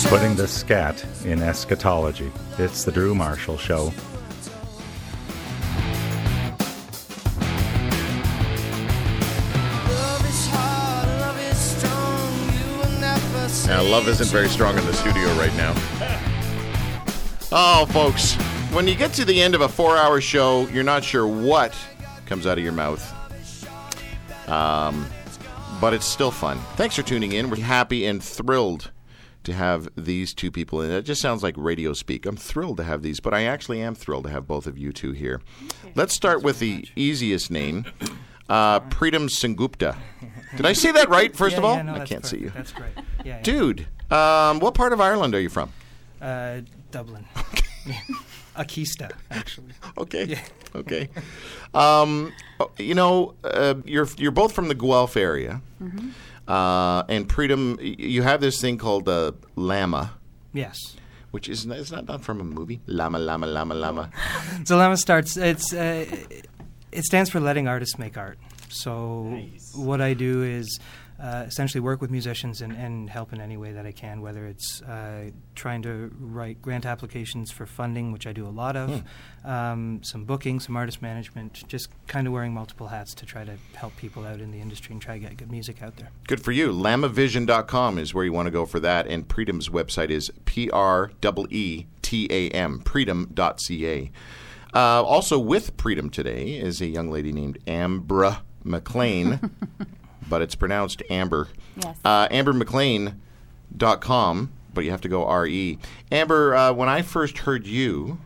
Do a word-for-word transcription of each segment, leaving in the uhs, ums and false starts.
Putting the scat in eschatology. It's the Drew Marshall Show. Now, love isn't very strong in the studio right now. Oh, folks, when you get to the end of a four-hour show, you're not sure what comes out of your mouth. Um, but it's still fun. Thanks for tuning in. We're happy and thrilled to have these two people in. It just sounds like radio speak. I'm thrilled to have these, but I actually am thrilled to have both of you two here. Let's start with the easiest name, uh, Preetam Sengupta. Did I say that right, first yeah, of all? Yeah, no, I that's can't perfect. see you. That's great. Yeah, yeah. Dude, um, what part of Ireland are you from? Uh, Dublin. Akista, actually. Okay. Yeah. Okay. Um, you know, uh, you're you're both from the Guelph area. Mm-hmm. Uh, and Preetam, you have this thing called uh, Lama. Yes. Which is it's not, not from a movie. Lama, Lama, Lama, Lama. So Lama starts. It's uh, it stands for letting artists make art. So nice. What I do is uh, essentially work with musicians and, and help in any way that I can, whether it's uh, trying to write grant applications for funding, which I do a lot of, hmm. um, some booking, some artist management, just kind of wearing multiple hats to try to help people out in the industry and try to get good music out there. Good for you. lama vision dot com is where you want to go for that, and Preetam's website is P R E E T A M, preetam dot C A. Uh, also with Preetam today is a young lady named Ambra McLean, but it's pronounced Amber. Yes. Uh, amber mclean dot com, but you have to go R E. Amber, uh, when I first heard you,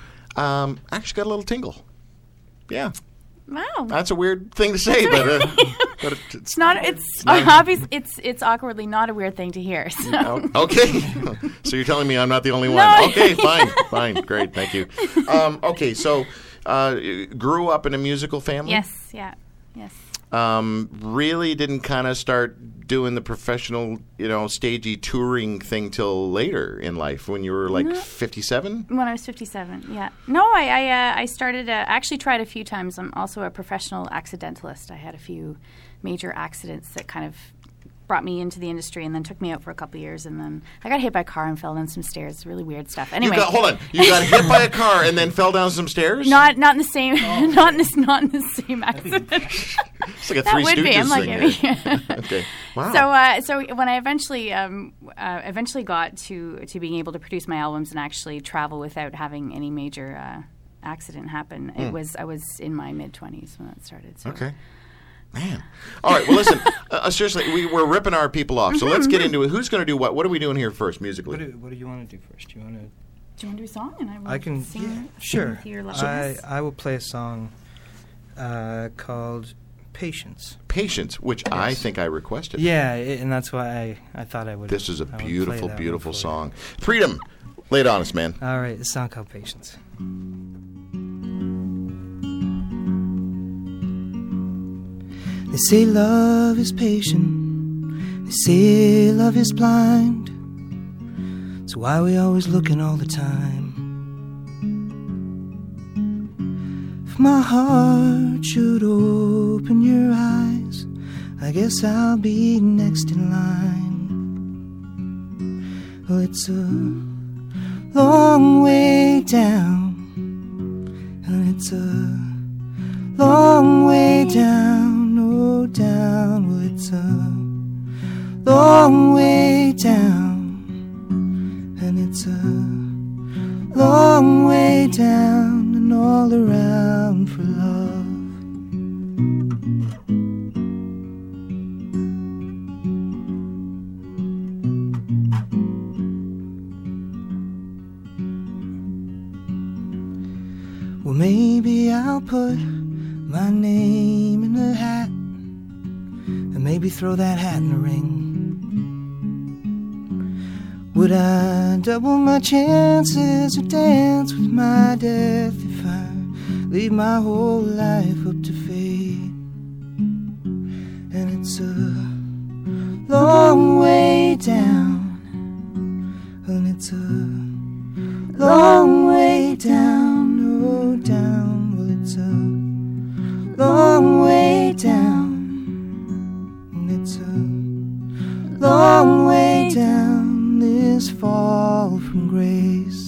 um, I actually got a little tingle. Yeah. Wow. That's a weird thing to say, but, uh, but it, it's, it's not. It's, it's not obvious. It's it's awkwardly not a weird thing to hear. So. Okay. So you're telling me I'm not the only one. No. Okay, fine, fine, great, thank you. Um, okay, so uh, grew up in a musical family? Yes. Yeah. Yes. Um, really didn't kind of start doing the professional, you know, stagey touring thing till later in life when you were like fifty-seven? When I was fifty-seven, yeah. No, I I, uh, I started, uh, actually tried a few times. I'm also a professional accidentalist. I had a few major accidents that kind of brought me into the industry and then took me out for a couple of years, and then I got hit by a car and fell down some stairs. Really weird stuff. Anyway, you got, hold on. You got hit by a car and then fell down some stairs? Not not in the same oh. not in this not in the same accident. It's like a that Three would Stooges be. I'm like, thing. Okay. Wow. So uh, so when I eventually um, uh, eventually got to to being able to produce my albums and actually travel without having any major uh, accident happen, mm. it was I was in my mid twenties when that started. So. Okay. Man. All right. Well, listen. Uh, seriously, we, we're ripping our people off. So let's get into it. Who's going to do what? What are we doing here first, musically? What do, what do you want to do first? Do you want to? Do you want to do a song and I will I can, sing? yeah, sing sure. With your I I will play a song uh, called "Patience." Patience, which yes. I think I requested. Yeah, it, and that's why I, I thought I would. This is a beautiful, beautiful song. You. Preetam, lay it on us, man. All right, the song called "Patience." They say love is patient. They say love is blind. It's why we always looking all the time. If my heart should open your eyes, I guess I'll be next in line. Well, it's a long way down, and it's a long way down. Oh, down, well, it's a long way down, and it's a long way down and all around for love. Well, maybe I'll put my name in a hat, and maybe throw that hat in the ring. Would I double my chances or dance with my death if I leave my whole life up to fate? And it's a long way down, and it's a long way down, oh down, well it's a long way down, and it's a long way down this this fall from grace.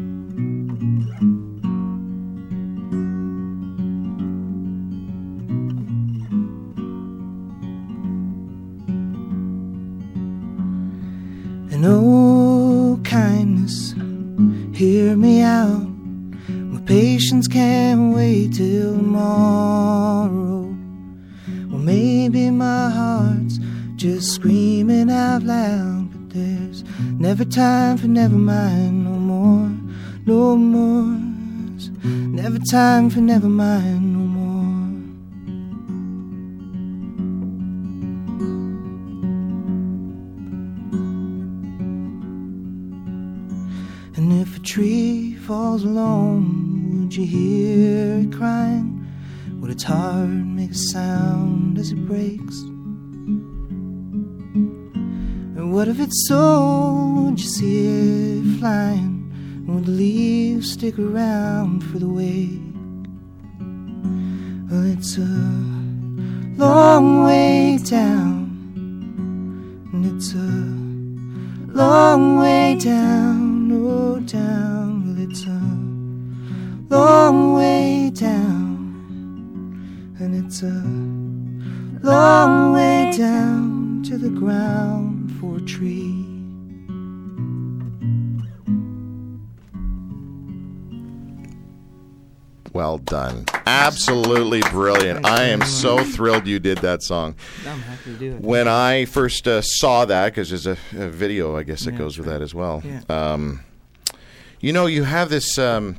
And oh, kindness, hear me out. My patience can't wait till tomorrow. Well, maybe my heart's just screaming out loud, but there's never time for never mind no more, no more. There's never time for never mind no more. And if a tree falls alone, would you hear it crying? Would its heart make a sound as it breaks? And what if its soul, would you see it flying? And would the leaves stick around for the wake? Well, it's a long way down, and it's a long way down. Oh, down, well, it's a long way down, and it's a long way down to the ground for a tree. Well done. Absolutely brilliant. I am so thrilled you did that song. I'm happy to do it. When I first uh, saw that, because there's a, a video, I guess, that Yeah, goes with that as well. Yeah. Um, you know, you have this, um,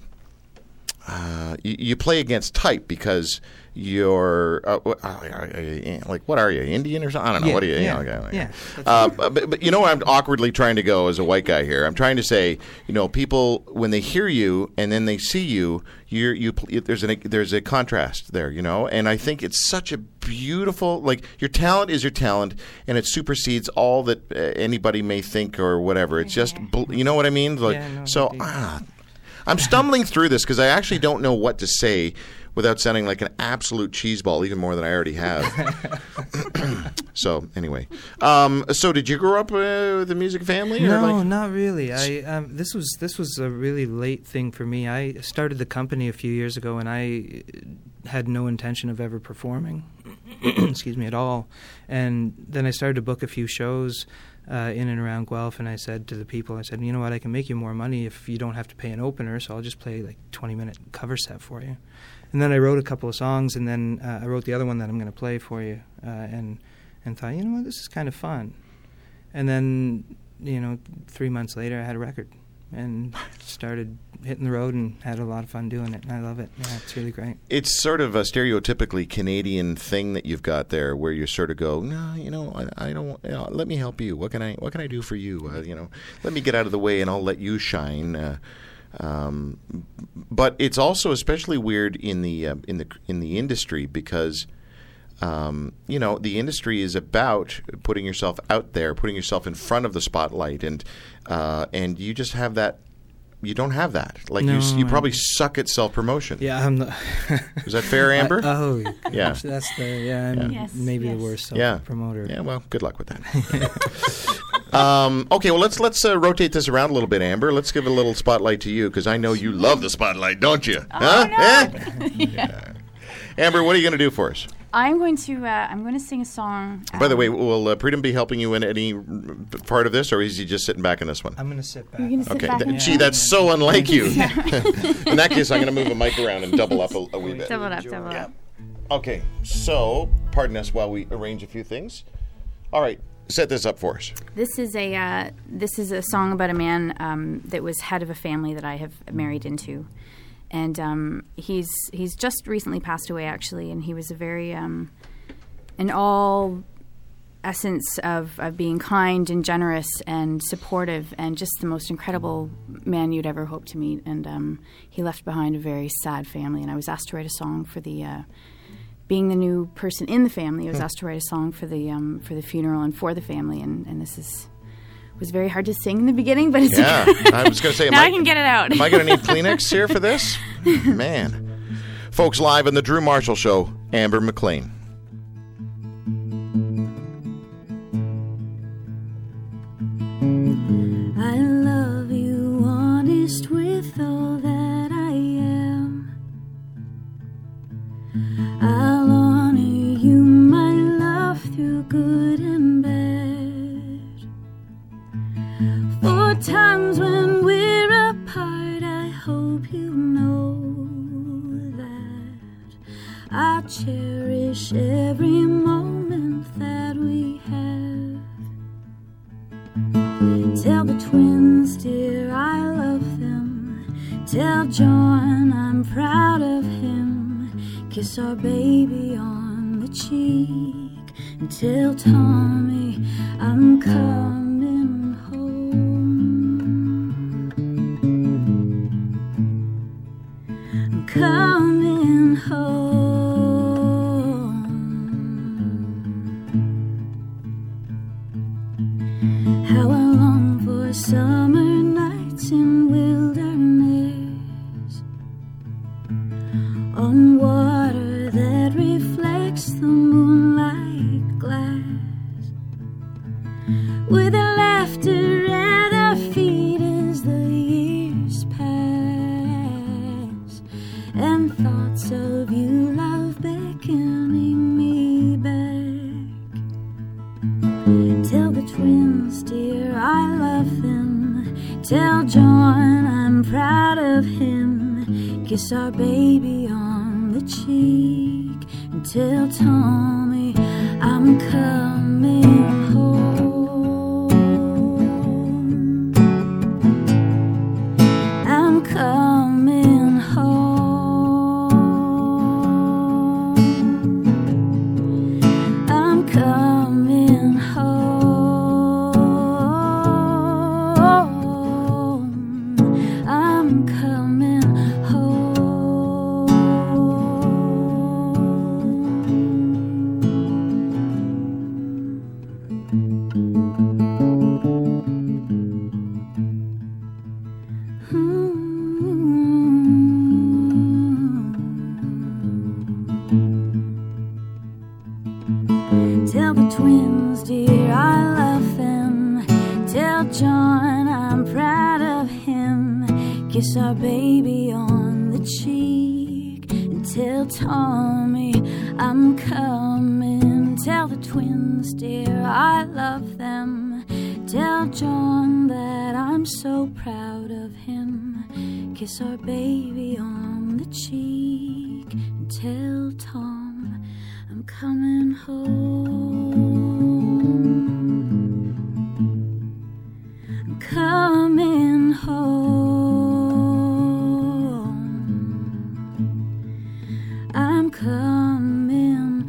uh, you, you play against type because you're, uh, uh, uh, like, what are you, Indian or something? I don't know. Yeah, what are you? yeah, you know, okay, yeah, Uh, but, but you know where I'm awkwardly trying to go as a white guy here? I'm trying to say, you know, people, when they hear you and then they see you, you're, you there's an there's a contrast there, you know, and I think it's such a beautiful, like, your talent is your talent, and it supersedes all that uh, anybody may think or whatever. It's just, bl- you know what I mean? Like, Yeah, no, so indeed. ah, I'm stumbling through this because I actually don't know what to say without sounding like an absolute cheeseball, even more than I already have. So anyway, um, so did you grow up uh, with a music family? Or No, like- not really. I um, this was this was a really late thing for me. I started the company a few years ago, and I had no intention of ever performing. Excuse me, at all. And then I started to book a few shows uh, in and around Guelph, and I said to the people, I said, you know what, I can make you more money if you don't have to pay an opener, so I'll just play like twenty minute cover set for you. And then I wrote a couple of songs, and then uh, I wrote the other one that I'm going to play for you, uh, and and thought, you know what, this is kind of fun. And then, you know, three months later, I had a record and started hitting the road and had a lot of fun doing it, and I love it. Yeah, it's really great. It's sort of a stereotypically Canadian thing that you've got there, where you sort of go, no, you know, I, I don't. You know, let me help you. What can I? What can I do for you? Uh, you know, let me get out of the way, and I'll let you shine. Uh, um, but it's also especially weird in the uh, in the in the industry because. Um, you know, the industry is about putting yourself out there, putting yourself in front of the spotlight, and uh, and you just have that. You don't have that. Like No, you, you I- probably suck at self promotion. Yeah, I'm the. Is that fair, Amber? I, oh, Yeah. That's the yeah. I'm Yes, maybe yes. the worst Yeah. self promoter. Yeah. Well, good luck with that. um, okay. Well, let's let's uh, rotate this around a little bit, Amber. Let's give a little spotlight to you because I know you love the spotlight, don't you? huh? no. Eh? Yeah. Amber, what are you going to do for us? I'm going to uh, I'm going to sing a song. By the um, way, will uh, Freedom be helping you in any r- part of this, or is he just sitting back in this one? I'm gonna sit back. You're gonna sit Okay. back Th- and Gee, sing? that's so unlike you. In that case, I'm going to move a mic around and double up a, a wee bit. Double it up, double it Yeah. up. Okay. So, pardon us while we arrange a few things. All right. Set this up for us. This is a uh, this is a song about a man um, that was head of a family that I have married into, and um, he's he's just recently passed away actually, and he was a very um, an all essence of, of being kind and generous and supportive and just the most incredible man you'd ever hope to meet. And um, he left behind a very sad family, and I was asked to write a song for the. Uh, Being the new person in the family, I was asked to write a song for the um, for the funeral and for the family, and, and this is was very hard to sing in the beginning, but it's Yeah. I was going to say, am now I, I can get it out. am I going to need Kleenex here for this? Man. Folks, live in the Drew Marshall Show, Amber McLean. I I cherish every moment that we have. Tell the twins, dear, I love them. Tell John I'm proud of him. Kiss our baby on the cheek. And tell Tommy I'm coming home. I'm coming home. How I long for summer nights in wilderness, on water that reflects the moonlight glass, with a laughter at our feet as the years pass, and thoughts of you, love, beckoning me back. Tell the twins, dear, I love them. Tell John I'm proud of him. Kiss our baby on the cheek. And tell Tommy I'm coming home. I'm coming home. I'm coming home. I'm coming home. Tell the twins, dear, I love them. Tell John I'm proud of him. Kiss our baby on the cheek. And tell Tommy I'm coming. Tell the twins, dear, I love them. Tell John that I'm so proud of him. Kiss our baby on the cheek. And tell Tom I'm coming home. I'm coming home. I'm coming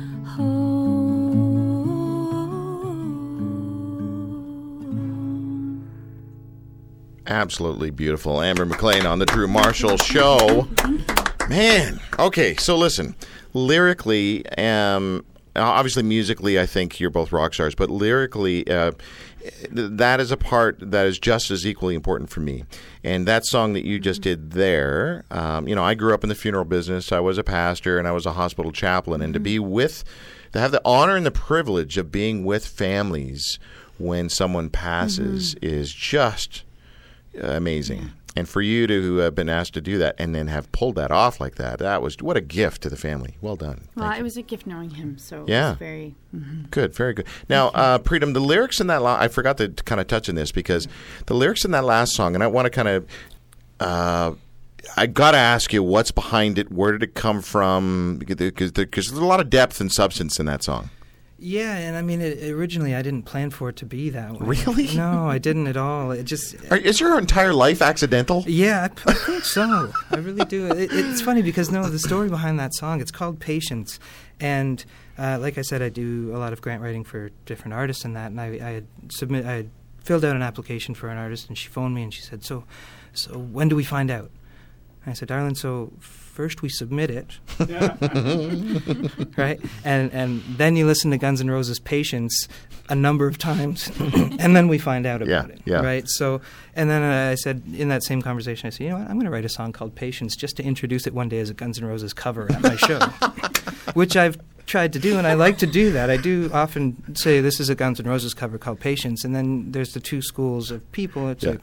home. Absolutely beautiful. Amber McLean on the Drew Marshall Show. Man. Okay, so listen. Lyrically, um, obviously musically, I think you're both rock stars, but lyrically, uh, that is a part that is just as equally important for me. And that song that you just did there, um, you know, I grew up in the funeral business. I was a pastor and I was a hospital chaplain. And to be with, to have the honor and the privilege of being with families when someone passes mm-hmm. is just amazing. Yeah. And for you to have been asked to do that and then have pulled that off like that, that was what a gift to the family. Well done. Well, Thank it you. was a gift knowing him, so yeah. it was very... Mm-hmm. Good, very good. Now, uh, Preetam, the lyrics in that, la- I forgot to kind of touch on this because the lyrics in that last song, and I want to kind of, uh, I got to ask you what's behind it, where did it come from, because there's a lot of depth and substance in that song. Yeah, and I mean, it, originally I didn't plan for it to be that way. Really? No, I didn't at all. It just... Are, is your entire life accidental? Yeah, I, I think so. I really do. It, it's funny because, no, the story behind that song, it's called Patience. And uh, like I said, I do a lot of grant writing for different artists and that, and I, I had submit, I had filled out an application for an artist, and she phoned me and she said, so, so when do we find out? And I said, darling, so first we submit it, right? And and then you listen to Guns N' Roses' Patience a number of times, and then we find out about yeah, it, yeah. right? So, and then uh, I said, in that same conversation, I said, you know what, I'm going to write a song called Patience just to introduce it one day as a Guns N' Roses cover at my show, which I've tried to do, and I like to do that. I do often say this is a Guns N' Roses cover called Patience, and then there's the two schools of people. It's yeah. like,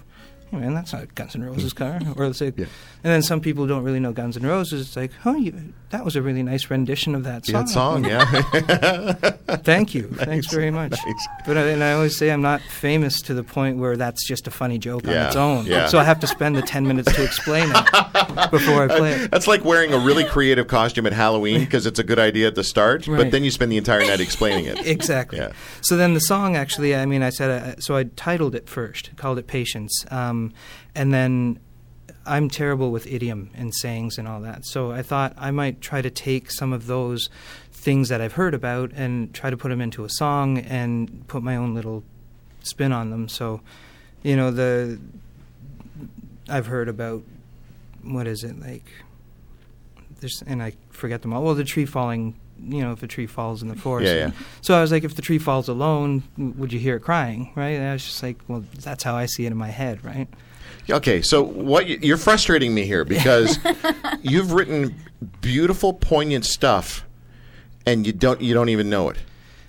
hey man, that's not Guns N' Roses car. Or they'll say, Yeah. and then some people don't really know Guns N' Roses. It's like, oh, you, that was a really nice rendition of that song. That song, yeah. Thank you. Thanks very much. Nice. But I, and I always say I'm not famous to the point where that's just a funny joke Yeah, on its own. yeah. So I have to spend the ten minutes to explain it before I play it. That's like wearing a really creative costume at Halloween because it's a good idea at the start, but Right. then you spend the entire night explaining it. Exactly. Yeah. So then the song, actually, I mean, I said, uh, so I titled it first, called it Patience. Um, and then I'm terrible with idiom and sayings and all that. So I thought I might try to take some of those things that I've heard about and try to put them into a song and put my own little spin on them. So, you know, the I've heard about, what is it, like, there's, and I forget them all. Well, the tree falling, you know, if a tree falls in the forest. Yeah, yeah. So I was like, if the tree falls alone, w- would you hear it crying, right? And I was just like, well, that's how I see it in my head, right? Okay, so what you, you're frustrating me here because you've written beautiful, poignant stuff, and you don't you don't even know it.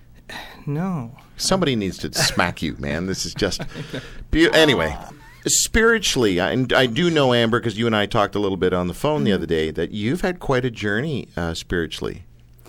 No. Somebody needs to smack you, man. This is just be- anyway. Spiritually, I, and I do know, Amber, because you and I talked a little bit on the phone the other day, that you've had quite a journey uh, spiritually.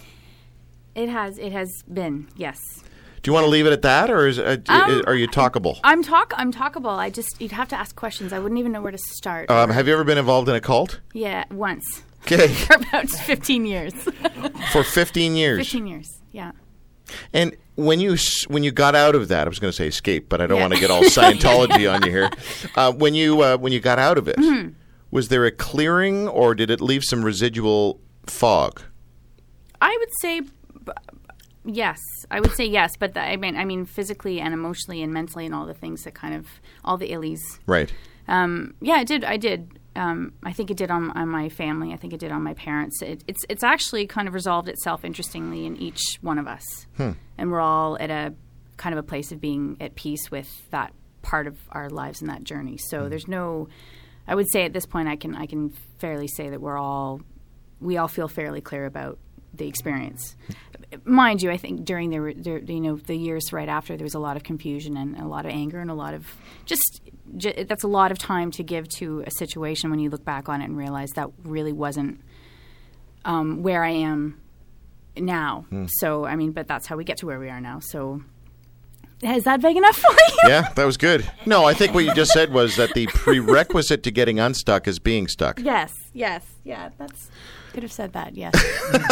It has. It has been. Yes. Do you want to leave it at that, or is, uh, Um, are you talkable? I'm talk. I'm talkable. I just you'd have to ask questions. I wouldn't even know where to start. Um, have you ever been involved in a cult? Yeah, once Okay, for about fifteen years. for fifteen years. Fifteen years. Yeah. And when you s- when you got out of that, I was going to say escape, but I don't Yeah. want to get all Scientology on you here. Uh, when you uh, when you got out of it, Mm-hmm. was there a clearing, or did it leave some residual fog? I would say b- yes. I would say yes, but the, I mean, I mean, physically and emotionally and mentally and all the things that kind of all the illies. Right. Um, yeah, I did. I did. Um, I think it did on, on my family. I think it did on my parents. It, it's it's actually kind of resolved itself interestingly in each one of us, Hmm. and we're all at a kind of a place of being at peace with that part of our lives and that journey. So there's no. I would say at this point, I can I can fairly say that we're all we all feel fairly clear about the experience. Mind you, I think during the, the you know the years right after, there was a lot of confusion and a lot of anger and a lot of just, just that's a lot of time to give to a situation when you look back on it and realize that really wasn't um, where I am now. Hmm. So I mean, but that's how we get to where we are now. So is that vague enough for you? Yeah, that was good. No, I think what you just said was that the prerequisite to getting unstuck is being stuck. Yes. Yes. Yeah. That's. Could have said that, yes.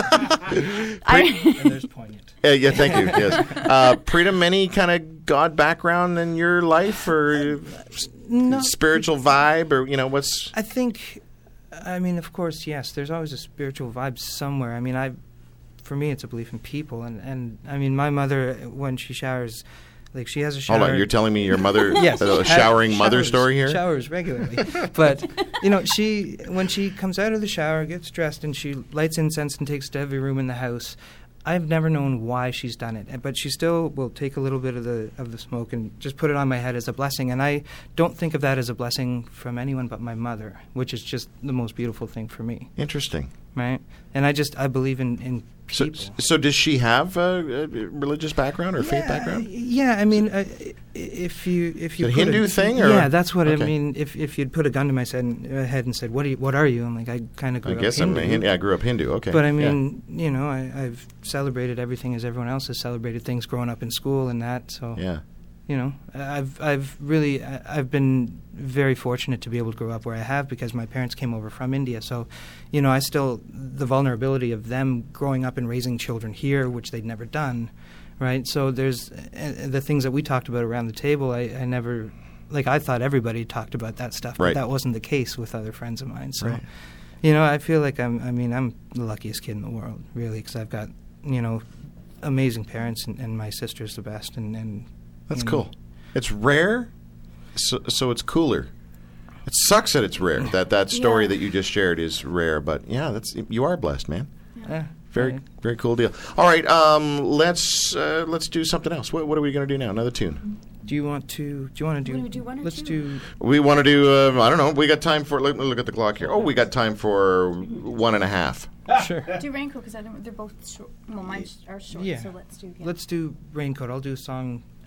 I, And there's poignant. Uh, yeah, thank you. Yes, uh, Preetam, any kind of God background in your life, or No. spiritual vibe, or you know what's? I think, I mean, of course, yes. There's always a spiritual vibe somewhere. I mean, I, for me, it's a belief in people, and, and I mean, my mother, when she showers, like she has a shower. Hold on, you're telling me your mother, Yes, a ha- showering mother showers- story here? Showers regularly, but you know, she when she comes out of the shower, gets dressed, and she lights incense and takes to every room in the house. I've never known why she's done it, but she still will take a little bit of the of the smoke and just put it on my head as a blessing. And I don't think of that as a blessing from anyone but my mother, which is just the most beautiful thing for me, Interesting. right? And I just I believe in in So, people. so does she have a, a religious background or faith background? Yeah, I mean, uh, if you if you Is it a put Hindu thing, or- yeah, that's what Okay. I mean. If if you'd put a gun to my head, uh, head and said, "What are you? What are you?" I'm like, I kind of grew I up guess I'm Hindu. a Hindu. Yeah, I grew up Hindu. Okay, But I Yeah. mean, you know, I, I've celebrated everything as everyone else has celebrated things growing up in school and that. So yeah. you know, I've I've really I- I've been very fortunate to be able to grow up where I have because my parents came over from India. So, you know, I still the vulnerability of them growing up and raising children here, which they'd never done, right? So there's uh, the things that we talked about around the table. I, I never like I thought everybody talked about that stuff, Right. but that wasn't the case with other friends of mine. So, Right. you know, I feel like I'm I mean I'm the luckiest kid in the world, really, because I've got you know amazing parents and, and my sister's the best, and, and That's you know, cool. It's rare, so, so it's cooler. It sucks that it's rare. That that story Yeah. that you just shared is rare, but yeah, that's you are blessed, man. Yeah, Very right. very cool deal. All right, um, let's uh, let's do something else. What, what are we going to do now? Another tune. Do you want to? Do you want to do? Wanna do one or let's two? do. We want to do. Uh, I don't know. We got time for. Let me look at the clock here. Oh, we got time for one and a half. Sure. do Raincoat because I don't. They're both short. Well, mine sh- are short. Yeah. So let's do. Yeah. Let's do Raincoat. I'll do a song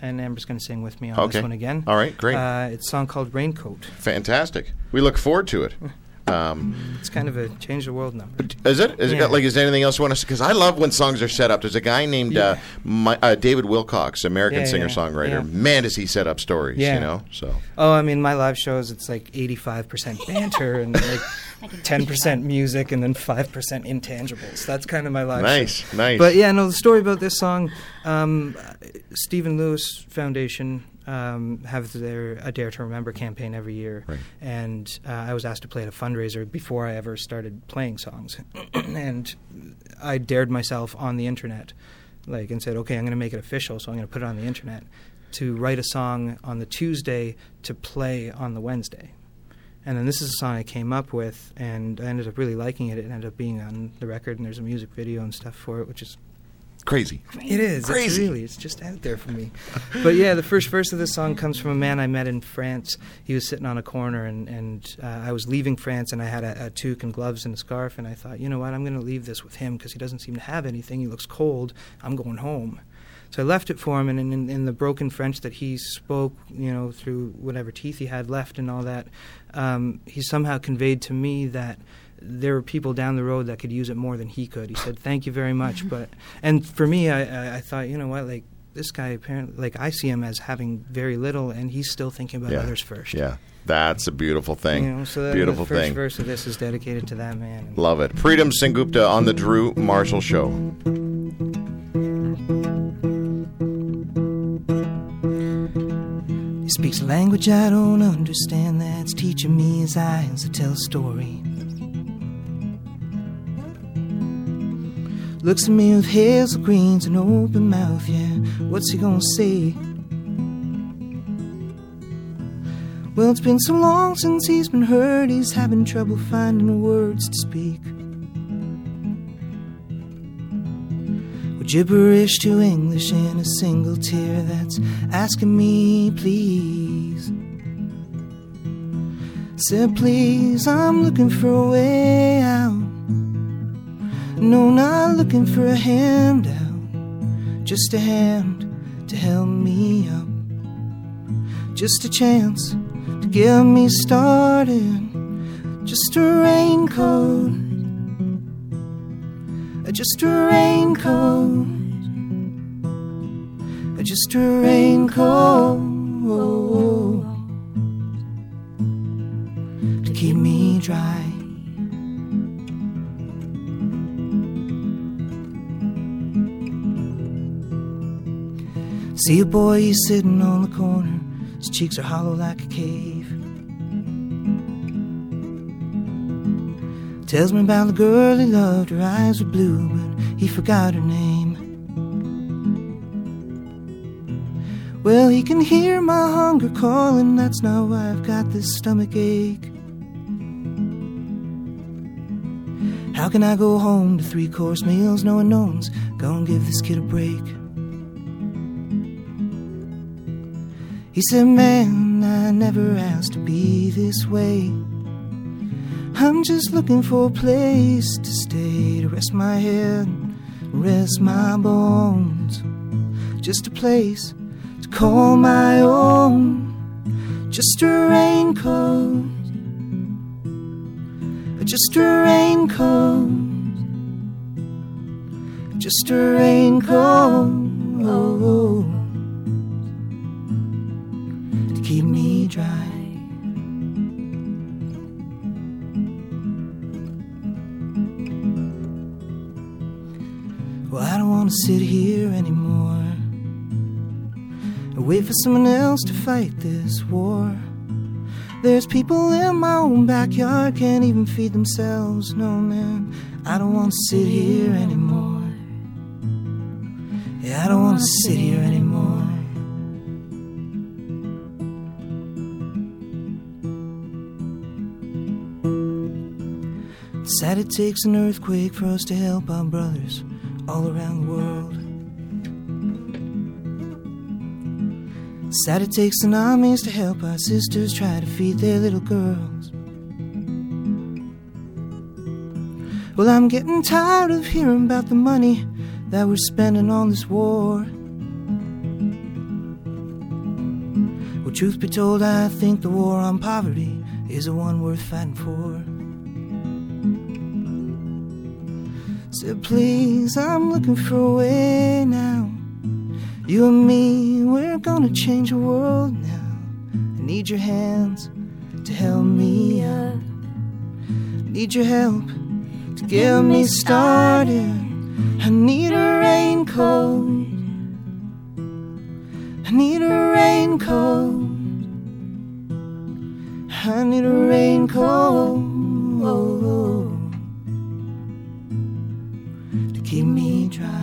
and Amber's going to sing with me on Okay. this one again. All right, great. Uh, it's a song called Raincoat. Fantastic. We look forward to it. Um, It's kind of a change the world number. is it? Is it Yeah. got, like? Is there anything else you want to? Because I love when songs are set up. There's a guy named uh, my, uh, David Wilcox, American Yeah, yeah, singer-songwriter. yeah. Man, does he set up stories? Yeah. You know. So Oh, I mean, my live shows, it's like eighty-five percent banter and like ten percent music and then five percent intangibles. That's kind of my live show. nice, nice. But yeah, no, the story about this song, um, Stephen Lewis Foundation um, have their A Dare to Remember campaign every year. Right. And uh, I was asked to play at a fundraiser before I ever started playing songs. And I dared myself on the internet, like, and said, okay, I'm going to make it official, so I'm going to put it on the internet, to write a song on the Tuesday to play on the Wednesday. And then this is a song I came up with, and I ended up really liking it. It ended up being on the record, and there's a music video and stuff for it, which is crazy. it is. Crazy. It's really. It's just out there for me. But yeah, the first verse of this song comes from a man I met in France. He was sitting on a corner, and, and uh, I was leaving France, and I had a, a toque and gloves and a scarf, and I thought, you know what, I'm going to leave this with him because he doesn't seem to have anything. He looks cold. I'm going home. So I left it for him, and in, in, in the broken French that he spoke, you know, through whatever teeth he had left and all that, um, he somehow conveyed to me that there were people down the road that could use it more than he could. He said, "Thank you very much." But and for me, I, I, I thought, you know what, like this guy apparently, like I see him as having very little, and he's still thinking about Yeah. others first. Yeah, that's a beautiful thing. You know, so that, beautiful the first thing. verse of this is dedicated to that man. Love it. Freedom Sengupta on the Drew Marshall Show. He speaks a language I don't understand, that's teaching me his eyes to tell a story. Looks at me with hazel greens and open mouth, yeah, what's he gonna say? Well, it's been so long since he's been heard, he's having trouble finding words to speak. With gibberish to English in a single tear that's asking me, please. Said, please, I'm looking for a way out. No, not looking for a handout, just a hand to help me up, just a chance to get me started, just a raincoat, just a raincoat, just a raincoat to keep me dry. See a boy, he's sitting on the corner, his cheeks are hollow like a cave. Tells me about the girl he loved, her eyes were blue, but he forgot her name. Well, he can hear my hunger calling, that's not why I've got this stomach ache. How can I go home to three-course meals knowing no one's gonna give this kid a break? He said, man, I never asked to be this way. I'm just looking for a place to stay, to rest my head, rest my bones. Just a place to call my own. Just a raincoat, just a raincoat, just a raincoat. Oh, keep me dry. Well, I don't want to sit here anymore and wait for someone else to fight this war. There's people in my own backyard can't even feed themselves. No, man, I don't want to sit here anymore. Yeah, I don't want to sit here anymore. Sad it takes an earthquake for us to help our brothers all around the world. Sad it takes tsunamis to help our sisters try to feed their little girls. Well, I'm getting tired of hearing about the money that we're spending on this war. Truth be told, I think the war on poverty is the one worth fighting for. Said, please, I'm looking for a way now. You and me, we're gonna change the world now. I need your hands to help me out. Need your help to get me started. I need a raincoat. I need a raincoat. I need a raincoat to keep me dry.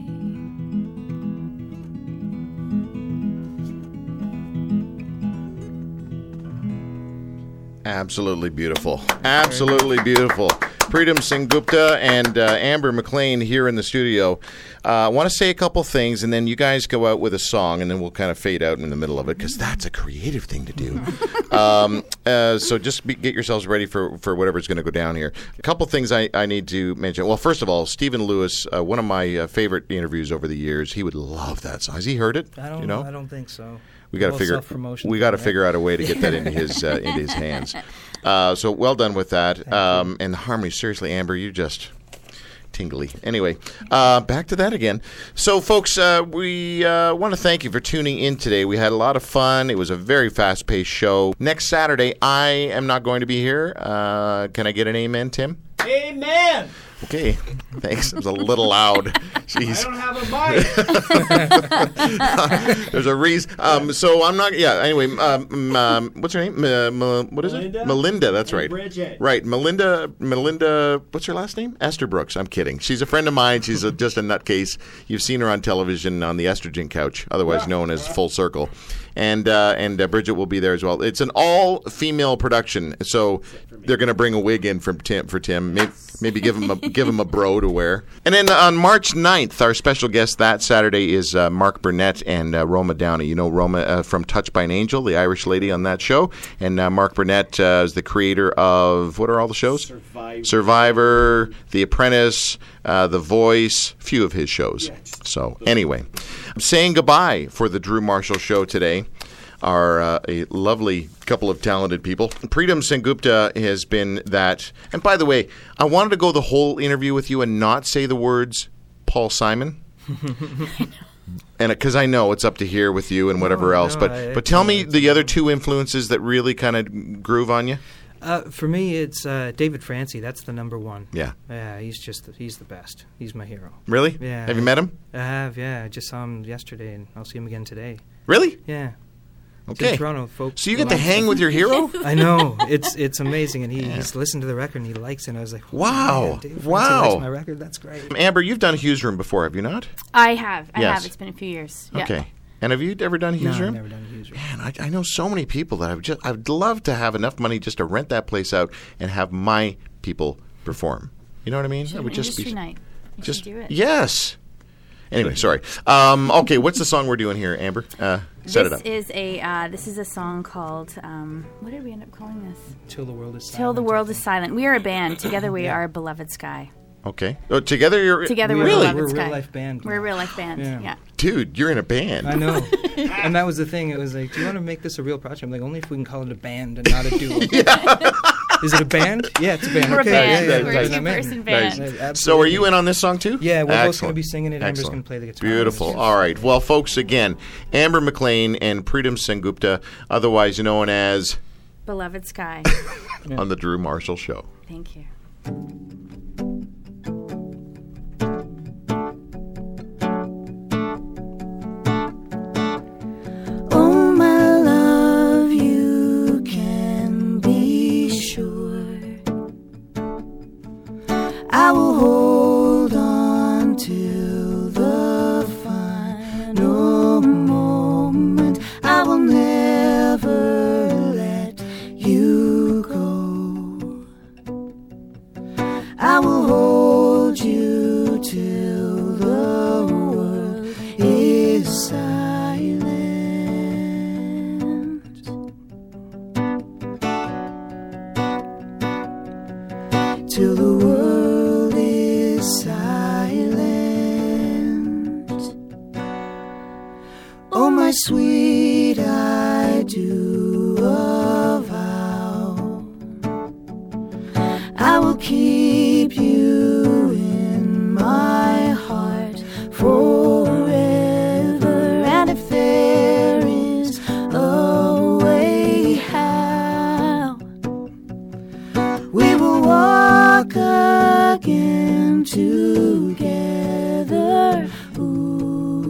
Absolutely beautiful. Absolutely beautiful. Preetam Sengupta and uh, Amber McLean here in the studio. Uh, I want to say a couple things, and then you guys go out with a song, and then we'll kind of fade out in the middle of it, because that's a creative thing to do. um, uh, so just be, get yourselves ready for, for whatever's going to go down here. A couple things I, I need to mention. Well, first of all, Stephen Lewis, uh, one of my uh, favorite interviews over the years. He would love that song. Has he heard it? I don't you know. I don't think so. We got to figure. We got to figure out a way to get that into his uh, into his hands. Uh, so well done with that. Um, and the harmony, seriously, Amber, you just tingly. Anyway, uh, back to that again. So, folks, uh, we uh, want to thank you for tuning in today. We had a lot of fun. It was a very fast-paced show. Next Saturday, I am not going to be here. Uh, can I get an amen, Tim? Amen. Okay, thanks. It was a little loud. Jeez. I don't have a mic. There's a reason. Um, so I'm not. Yeah. Anyway, um, um, what's her name? Uh, Ma, what is Melinda? it? Melinda. That's And right. Bridget. Right. Melinda. Melinda. What's her last name? Esther Brooks. I'm kidding. She's a friend of mine. She's a, just a nutcase. You've seen her on television on the Estrogen Couch, otherwise known as Full Circle. And uh, and uh, Bridget will be there as well. It's an all-female production, so they're going to bring a wig in from Tim for Tim. Maybe, maybe give him a give him a bro to wear. And then on March ninth, our special guest that Saturday is uh, Mark Burnett and uh, Roma Downey. You know Roma uh, from Touched by an Angel, the Irish lady on that show, and uh, Mark Burnett uh, is the creator of what are all the shows? Survivor. Survivor, The Apprentice, uh, The Voice, a few of his shows. Yes. So anyway, I'm saying goodbye for the Drew Marshall Show today. Are uh, a lovely couple of talented people. Preetam Sengupta has been that. And by the way, I wanted to go the whole interview with you and not say the words Paul Simon. And because I know it's up to here with you and whatever No, else. no, but I- but tell me it's- the other two influences that really kind of groove on you. Uh, for me, it's uh, David Francie. That's the number one. Yeah. Yeah, he's just the, he's the best. He's my hero. Really? Yeah. Have you met him? I have. Yeah, I just saw him yesterday, and I'll see him again today. Really? Yeah. It's Okay. in Toronto, folks. So you get to hang with your hero? I know, it's it's amazing, and he, he's listened to the record and he likes it. And I was like, oh, Wow. man, David Francie Wow. likes my record. That's great. Amber, you've done Hughes Room before, have you not? I have. I Yes. have. It's been a few years. Yeah. Okay. And have you ever done No, Hughes I've Room? never done a Hughes Room. Man, I, I know so many people that I've just I'd love to have enough money just to rent that place out and have my people perform. You know what I mean? Should It have would an just industry be night. You just should do it. yes. Anyway, sorry. Um, okay, what's the song we're doing here, Amber? Uh, set it This up. is a uh, this is a song called um, what did we end up calling this? Till the world is silent. Till the world I is think. silent. We are a band. Together we are Beloved Sky. Okay. Oh, together you're Together We we're are- really, Beloved We're a Sky. real life band. We're a real life band. Yeah. Yeah. dude. You're in a band. I know. And that was the thing. It was like, do you want to make this a real project? I'm like, only if we can call it a band and not a duo. Is it a band? Yeah, it's a band. We're okay, a band. Yeah, yeah, We're yeah, a I'm in. two-person band. Right, So are absolutely. you in on this song too? Yeah, we're both going to Excellent. be singing it. Amber's Excellent. going to play the guitar. Beautiful. All right. Well, folks, again, Amber McLean and Preetam Sengupta, otherwise known as Beloved Sky. on the Drew Marshall Show. Thank you. Oh, my love, you can be sure I will hold on to the final moment. I will never let you go. I will hold you till the world is silent. Till the world is silent. Oh, my sweet, I do come together. Ooh.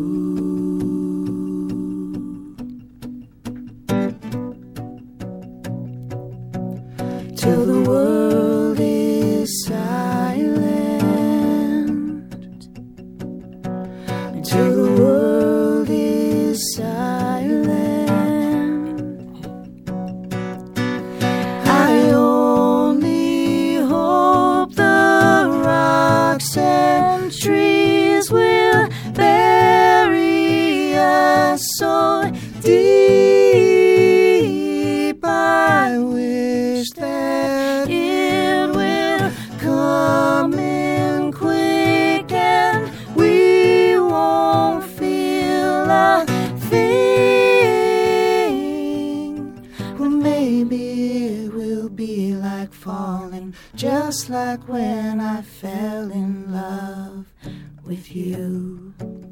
Till the world is silent, until the world is silent. I only hope the rocks and trees will bury us so deep. I wish that it will come in quick and we won't feel a thing. Well, maybe it will be like falling, just like when I fell in love with you.